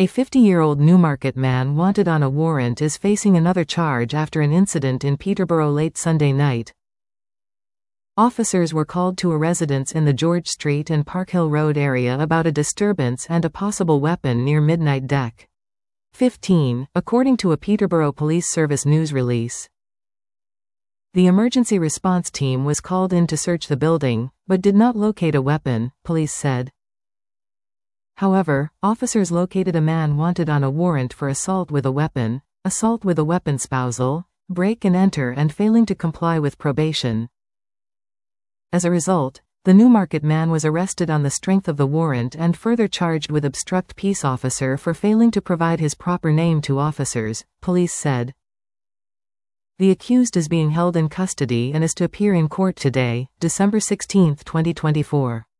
A 50-year-old Newmarket man wanted on a warrant is facing another charge after an incident in Peterborough late Sunday night. Officers were called to a residence in the George Street and Parkhill Road area about a disturbance and a possible weapon near Midnight Deck 15, according to a Peterborough Police Service news release. The emergency response team was called in to search the building, but did not locate a weapon, police said. However, officers located a man wanted on a warrant for assault with a weapon spousal, break and enter and failing to comply with probation. As a result, the Newmarket man was arrested on the strength of the warrant and further charged with obstruct peace officer for failing to provide his proper name to officers, police said. The accused is being held in custody and is to appear in court today, December 16, 2024.